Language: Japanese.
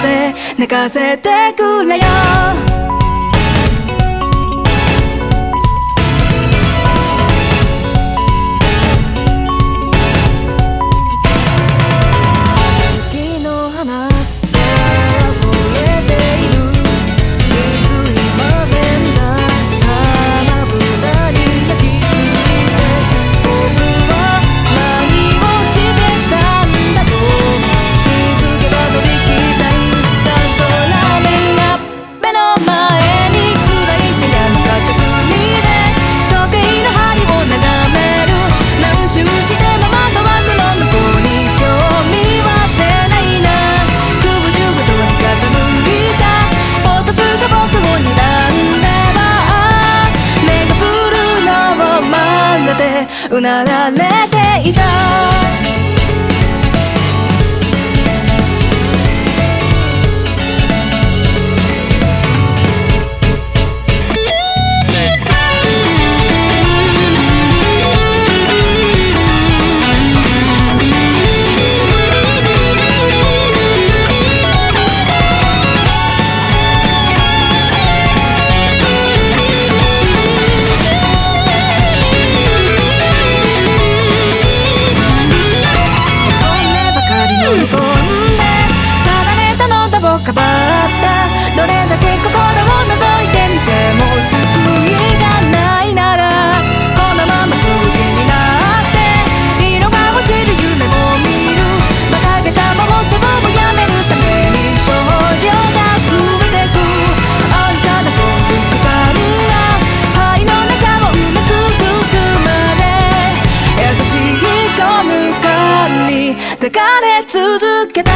で寝かせてくれよ。うなられていた。かばったどれだけ心を覗いてみても救いがないならこのまま空気になって色が落ちる夢を見る馬鹿げた妄想をやめるために少量が増えてく安価な幸福感が肺の中を埋め尽くすまで優しい虚無感に抱かれ続けて